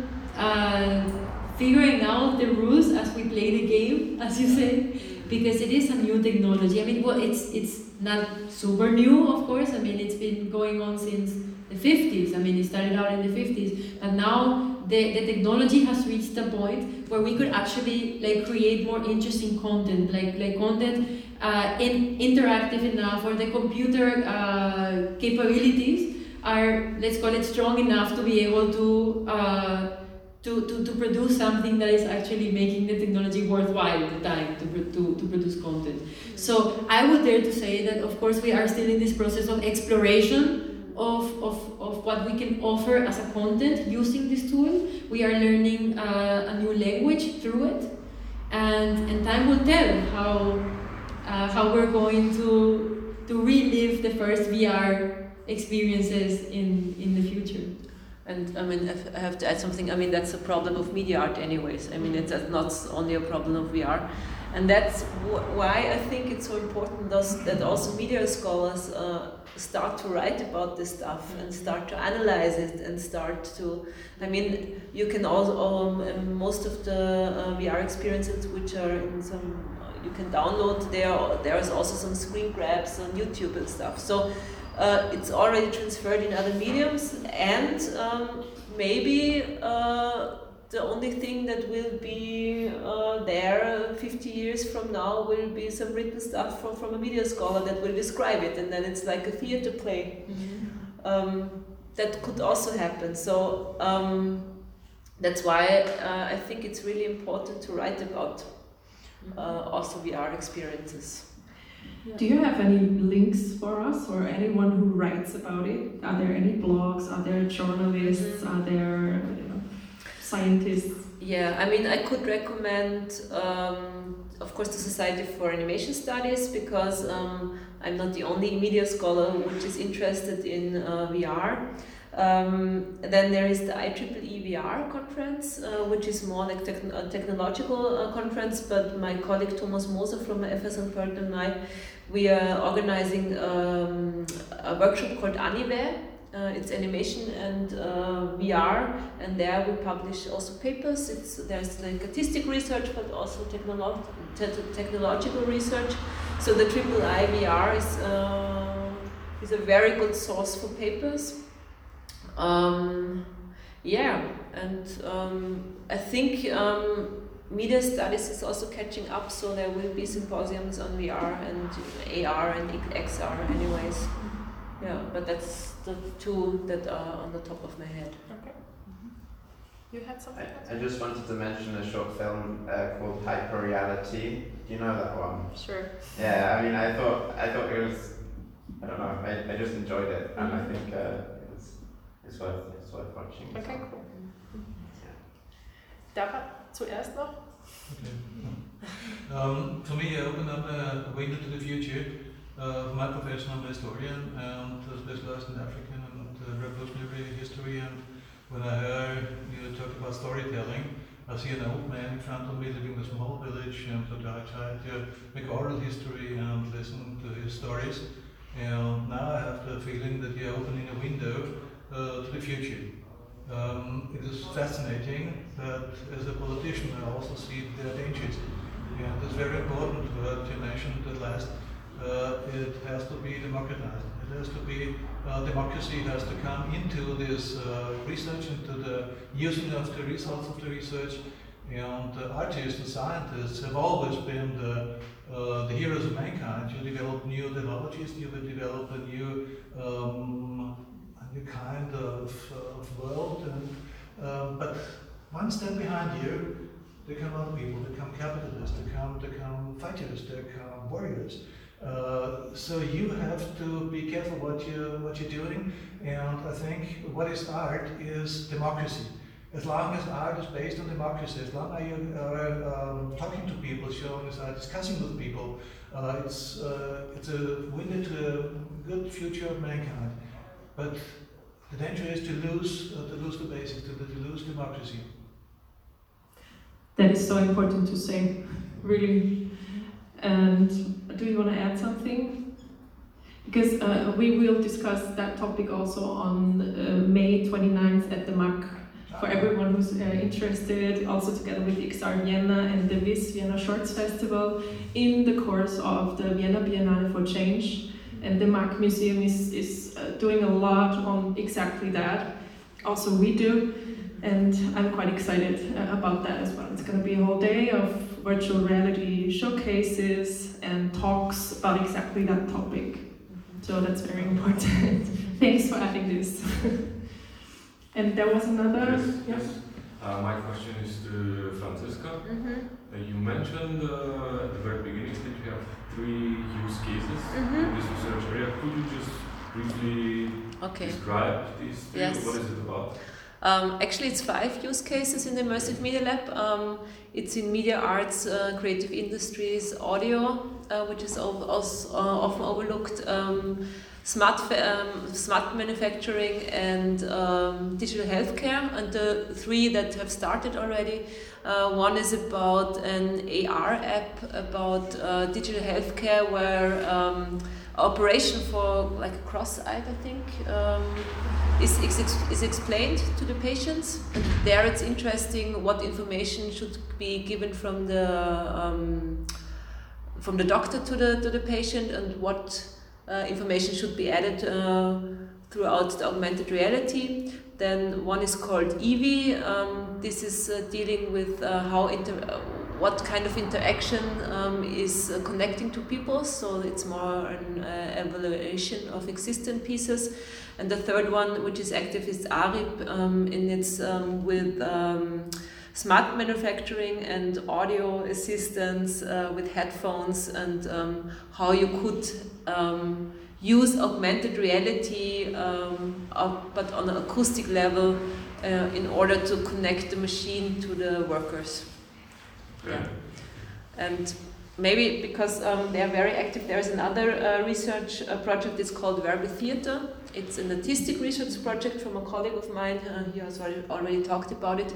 Speaker 3: uh, figuring out the rules as we play the game, as you say, because it is a new technology. I mean, well, it's, it's not super new, of course. I mean, it's been going on since the fifties. I mean, it started out in the fifties, but now the, the technology has reached a point where we could actually like create more interesting content, like like content uh, in, interactive enough, or the computer uh, capabilities are, let's call it, strong enough to be able to, uh, to, to, to produce something that is actually making the technology worthwhile at the time to, to, to produce content. So I would dare to say that, of course, we are still in this process of exploration of, of, of what we can offer as a content using this tool. We are learning uh, a new language through it, and, and time will tell how, uh, how we're going to, to relive the first V R experiences in, in the future.
Speaker 2: And I mean, if I have to add something. I mean, that's a problem of media art, anyways. I mean, it's not only a problem of V R, and that's wh why I think it's so important thus, that also media scholars uh, start to write about this stuff and start to analyze it and start to. I mean, you can also um, most of the uh, V R experiences which are in some uh, you can download. There, there is also some screen grabs on YouTube and stuff. So. Uh, it's already transferred in other mediums, and um, maybe uh, the only thing that will be uh, there fifty years from now will be some written stuff from, from a media scholar that will describe it, and then it's like a theater play. Mm-hmm. um, that could also happen. So um, that's why uh, I think it's really important to write about uh, also V R experiences.
Speaker 1: Yeah. Do you have any links for us, or anyone who writes about it? Are there any blogs? Are there journalists? Are there you know, scientists?
Speaker 2: Yeah, I mean, I could recommend, um, of course, the Society for Animation Studies, because um, I'm not the only media scholar which is interested in uh, V R. Um, then there is the I triple E V R conference, uh, which is more like techn a technological uh, conference, but my colleague Thomas Moser from F S and Perth and I, we are organizing um, a workshop called Anime. Uh, it's animation and uh, V R, and there we publish also papers. It's, there's like artistic research, but also technolo te technological research. So the triple I V R is, uh, is a very good source for papers. Um, yeah, and um, I think um, media studies is also catching up, so there will be symposiums on V R and A R and X R anyways. Yeah, but that's the two that are on the top of my head.
Speaker 7: Okay. You had something?
Speaker 5: I, I just wanted to mention a short film uh, called Hyperreality. Do you know that one?
Speaker 7: Sure.
Speaker 5: Yeah, I mean, I thought I thought it was, I don't know, I, I just enjoyed it, and I think uh, it was, it's worth it's worth watching.
Speaker 7: Okay,
Speaker 5: so.
Speaker 7: cool.
Speaker 5: Yeah.
Speaker 7: Dapat zuerst noch?
Speaker 8: Okay. Um, for me, I opened up a, a window to the future. Uh, my profession, I'm a historian and uh, specialized in African and uh, revolutionary history. And when I heard you talk about storytelling, I see an old man in front of me living in a small village, and so I try to make oral history and listen to his stories. And now I have the feeling that you're opening a window uh, to the future. Um, it is fascinating that as a politician I also see there are dangers. And it's very important uh, to mention that last uh, it has to be democratized. It has to be, uh, democracy has to come into this uh, research, into the using of the results of the research. And uh, artists and scientists have always been the, uh, the heroes of mankind. You develop new technologies, you will develop a new, um, a new kind of, uh, of world. And, um, but one step behind you, there come other people, there come capitalists, there come, there come fighters, there come warriors. Uh, so you have to be careful what you what you're doing, and I think what is art is democracy. As long as art is based on democracy, as long as you are um, talking to people, showing us art, discussing with people, uh, it's uh, it's a window to a good future of mankind. But the danger is to lose uh, to lose the basics, to, to lose democracy.
Speaker 1: That is so important to say, really. And do you want to add something? Because uh, we will discuss that topic also on uh, May twenty-ninth at the M A C. For everyone who's uh, interested, also together with X R Vienna and the V I S Vienna Shorts Festival, in the course of the Vienna Biennale for Change. And the M A C Museum is, is uh, doing a lot on exactly that. Also we do, and I'm quite excited uh, about that as well. It's going to be a whole day of virtual reality showcases and talks about exactly that topic. So that's very important. Thanks for adding this. And there was another.
Speaker 9: Yes,
Speaker 1: yeah.
Speaker 9: yes. Uh, my question is to Franziska.
Speaker 2: Mm-hmm.
Speaker 9: Uh, you mentioned uh, at the very beginning that you have three use cases
Speaker 2: Mm-hmm.
Speaker 9: in this research area. Could you just briefly
Speaker 2: Okay.
Speaker 9: describe these three?
Speaker 2: Yes.
Speaker 9: What is it about?
Speaker 2: Um, actually, it's five use cases in the Immersive Media Lab. Um, it's in media arts, uh, creative industries, audio, uh, which is al- also uh, often overlooked, um, smart fa- um, smart manufacturing, and um, digital healthcare. And the three that have started already. Uh, one is about an A R app about uh, digital healthcare, where um, operation for like a cross-eyed, I think. Um, Is, is, is explained to the patients, and there it's interesting what information should be given from the um, from the doctor to the to the patient, and what uh, information should be added uh, throughout the augmented reality. Then one is called Evie. Um, this is uh, dealing with uh, how inter uh, what kind of interaction um, is uh, connecting to people. So it's more an uh, evaluation of existing pieces. And the third one, which is active, is A R I P, um, and it's um, with um, smart manufacturing and audio assistance uh, with headphones, and um, how you could um, use augmented reality, um, uh, but on an acoustic level, uh, in order to connect the machine to the workers.
Speaker 9: Okay.
Speaker 2: Yeah. And maybe because um, they are very active, there's another uh, research uh, project. It's called Verbal Theater. It's an artistic research project from a colleague of mine. Uh, he has already, already talked about it.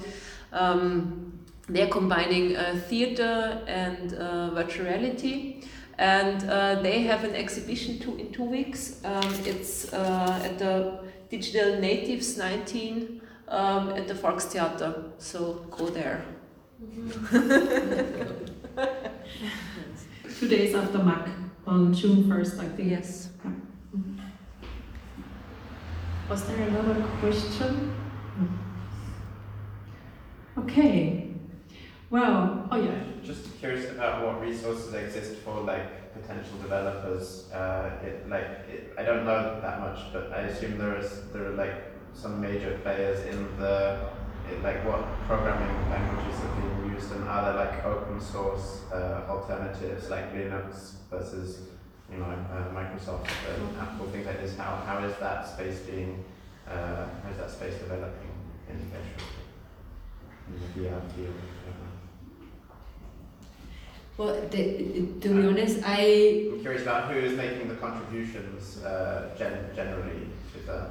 Speaker 2: Um, they're combining uh, theater and uh, virtual reality. And uh, they have an exhibition two, in two weeks. Um, it's uh, at the Digital Natives nineteen um, at the Volkstheater. So go there.
Speaker 1: Two days after M A C, on June first, I think.
Speaker 2: Yes.
Speaker 1: Yeah. Was there another question? Okay. Well, oh yeah.
Speaker 5: Just curious about what resources exist for like potential developers. Uh, it, like it, I don't know that much, but I assume there is there are like some major players in the it, like what programming languages are being used, and are there like open source uh, alternatives like Linux versus you know uh, Microsoft and Apple, things like this. How how is that space being uh, how is that space developing in virtual in the V R field?
Speaker 3: Well, the, to be honest, I...
Speaker 5: I'm curious about who is making the contributions uh, gen- generally to that.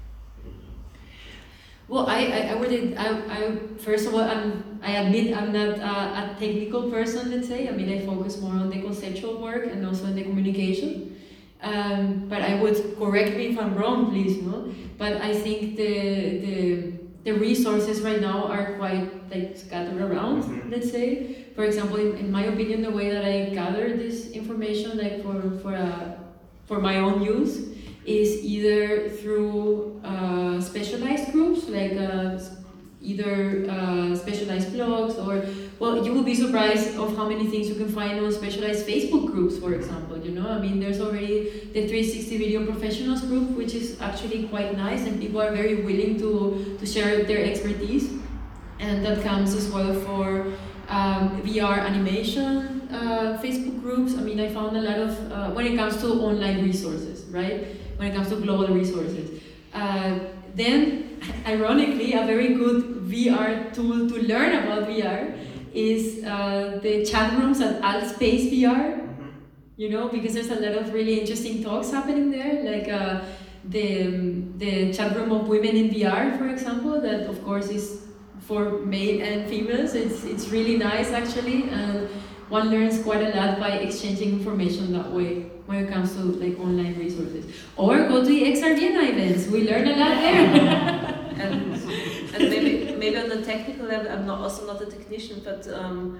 Speaker 3: Well, I, I, I would, I, I, first of all, I'm, I admit I'm not a, a technical person, let's say. I mean, I focus more on the conceptual work and also on the communication. Um, but I would, correct me if I'm wrong, please, no? But I think the, the, the resources right now are quite like scattered around, mm-hmm. let's say. For example, in, in my opinion, the way that I gather this information, like for for a, for my own use, is either through uh, specialized groups, like uh, either uh, specialized blogs, or well, you will be surprised of how many things you can find on specialized Facebook groups, for example. You know, I mean, there's already the three sixty Video Professionals group, which is actually quite nice, and people are very willing to to share their expertise, and that counts as well for. Um, V R animation, uh, Facebook groups, I mean, I found a lot of, uh, when it comes to online resources, right? When it comes to global resources. Uh, then, ironically, a very good V R tool to learn about V R is uh, the chat rooms at Altspace V R, you know, because there's a lot of really interesting talks happening there, like uh, the, the chat room of women in V R, for example, that of course is for male and females. It's, it's really nice actually, and one learns quite a lot by exchanging information that way when it comes to like online resources. Or go to the X R Vienna events, we learn a lot there.
Speaker 2: and and maybe maybe on the technical level, I'm not also not a technician, but um,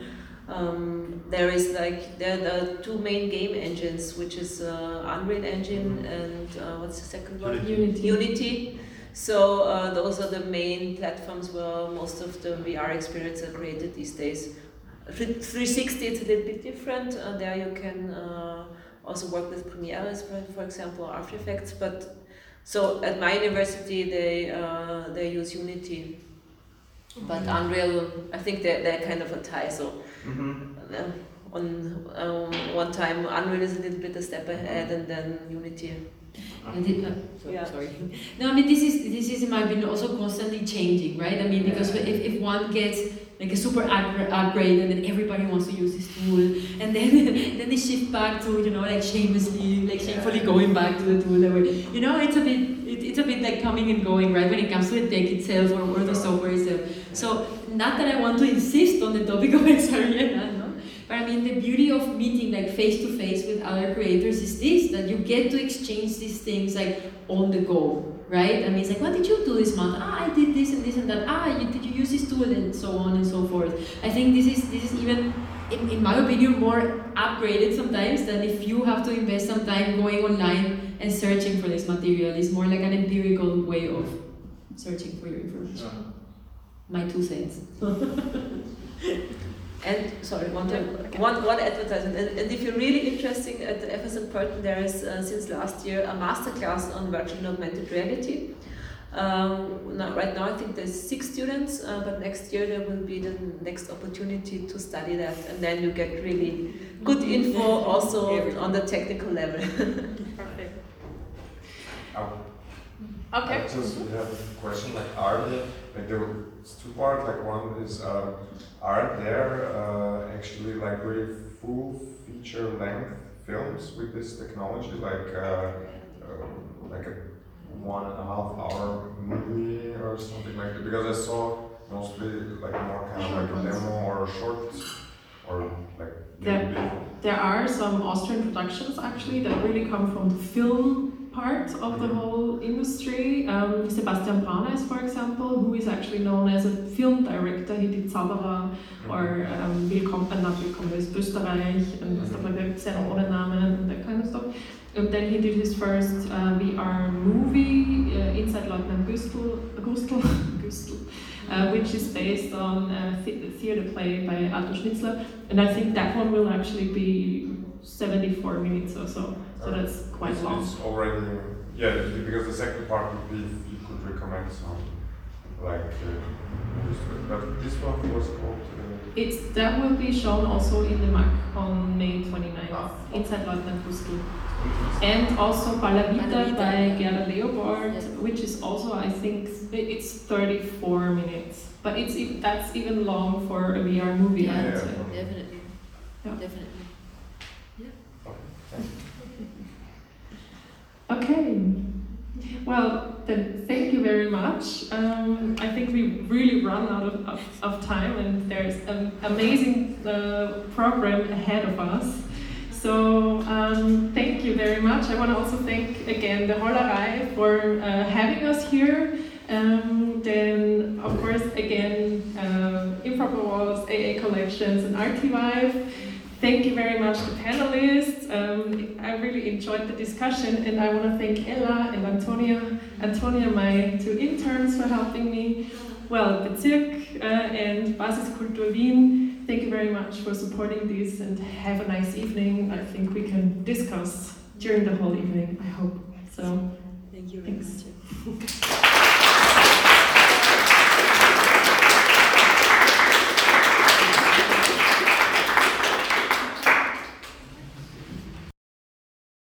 Speaker 2: um, there is like there are the two main game engines, which is uh, Unreal Engine and uh, what's the second one?
Speaker 1: Unity.
Speaker 2: Unity. So uh, those are the main platforms where most of the V R experiences are created these days. three sixty it's a little bit different. Uh, there you can uh, also work with Premiere, for, for example, or After Effects. But so at my university they uh, they use Unity, but Unreal, I think they're, they're kind of a tie. So
Speaker 5: Mm-hmm.
Speaker 2: uh, on um, one time Unreal is a little bit a step ahead, and then Unity.
Speaker 3: And it, uh, so-
Speaker 2: Yeah.
Speaker 3: Sorry. No, I mean this is this is in my opinion also constantly changing, right? I mean because if, if one gets like a super upgra- upgrade and then everybody wants to use this tool, and then then they shift back to you know like shamelessly like shamefully going back to the tool that way. You know it's a bit it, it's a bit like coming and going, right? When it comes to the tech itself or, or the software itself. So not that I want to insist on the topic of X R Vienna, no. But I mean, the beauty of meeting like face to face with other creators is this, that you get to exchange these things like on the go, right? I mean, it's like, what did you do this month? Ah, I did this and this and that. Ah, you, did you use this tool and so on and so forth. I think this is this is even, in, in my opinion, more upgraded sometimes than if you have to invest some time going online and searching for this material. It's more like an empirical way of searching for your information. My two cents.
Speaker 2: And sorry, one time, one one advertisement. And, and if you're really interested at the F S M Pölten, there is uh, since last year a masterclass on virtual and augmented reality. Um, now, right now, I think there's six students, uh, but next year there will be the next opportunity to study that, and then you get really good info also on the technical level.
Speaker 7: Perfect.
Speaker 9: Oh.
Speaker 7: Okay.
Speaker 10: I just have a question, like are there, like there was two parts, like one is, um, are there uh, actually like really full feature length films with this technology, like uh, uh, like a one and a half hour movie or something like that? Because I saw mostly like more kind of like a demo or a short, or like maybe.
Speaker 1: There, there are some Austrian productions actually that really come from the film part of the whole industry. Um, Sebastian Branes, for example, who is actually known as a film director. He did Zauberer or um, Willkommen, uh, not Willkommen, it's Österreich and stuff like that, Zero ohne Namen and that kind of stuff. And then he did his first uh, V R movie, uh, Inside Lieutenant Gustl, Gustl, Gustl uh, which is based on a th- theater play by Arthur Schnitzler. And I think that one will actually be seventy-four minutes or so. So that's quite
Speaker 10: it's,
Speaker 1: long.
Speaker 10: It's already, yeah, because the second part would be if you could recommend some, like, uh, movies. But this one was called. Uh,
Speaker 1: It's that will be shown also in the M A C on May twenty-ninth,
Speaker 10: Ah.
Speaker 1: Inside Lieutenant Gustl. And also Palavita
Speaker 3: Palavita.
Speaker 1: by Gerda Leopold,
Speaker 3: Yes.
Speaker 1: which is also, I think, it's thirty-four minutes. But it's e- that's even long for a V R movie, I would
Speaker 10: Yeah.
Speaker 1: say.
Speaker 3: Definitely.
Speaker 1: Yeah.
Speaker 3: Definitely.
Speaker 10: okay, thank you.
Speaker 1: Okay. Well, then thank you very much. Um, I think we really run out of, of, of time, and there's an amazing uh, program ahead of us. So um, thank you very much. I want to also thank again the Hollerei for uh, having us here. Um, then of course again uh, Improper Walls, A A Collections, and Archivive. Thank you very much to panelists. Um, I really enjoyed the discussion, and I want to thank Ella and Antonia, Antonia, my two interns, for helping me. Well, Bezirk uh, and Basiskultur Wien, thank you very much for supporting this, and have a nice evening. I think we can discuss during the whole evening, I hope. So,
Speaker 3: Thank you very
Speaker 1: thanks.
Speaker 3: much.